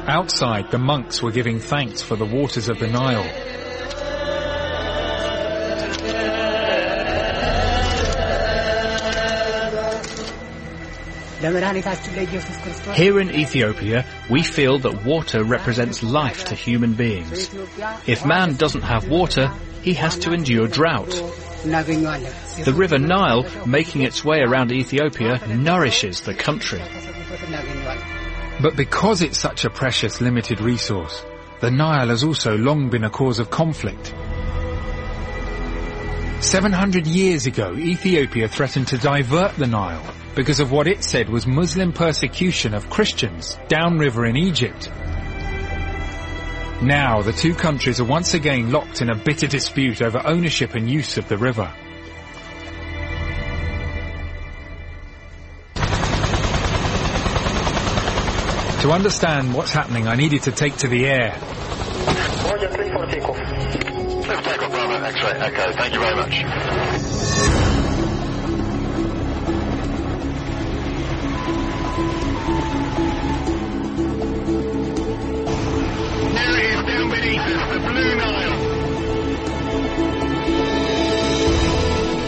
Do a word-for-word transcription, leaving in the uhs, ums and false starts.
Outside, the monks were giving thanks for the waters of the Nile. Here in Ethiopia, we feel that water represents life to human beings. If man doesn't have water, he has to endure drought. The River Nile, making its way around Ethiopia, nourishes the country. But because it's such a precious, limited resource, the Nile has also long been a cause of conflict. seven hundred years ago, Ethiopia threatened to divert the Nile because of what it said was Muslim persecution of Christians downriver in Egypt. Now, the two countries are once again locked in a bitter dispute over ownership and use of the river. To understand what's happening, I needed to take to the air. Roger, three for takeoff. Clear takeoff, Bravo, X-ray, Echo, thank you very much. There it is, down beneath us, the Blue Nile.